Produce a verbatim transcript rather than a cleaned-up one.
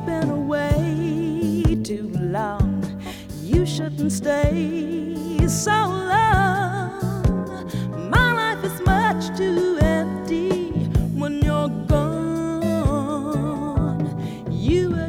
been away too long. You shouldn't stay so long.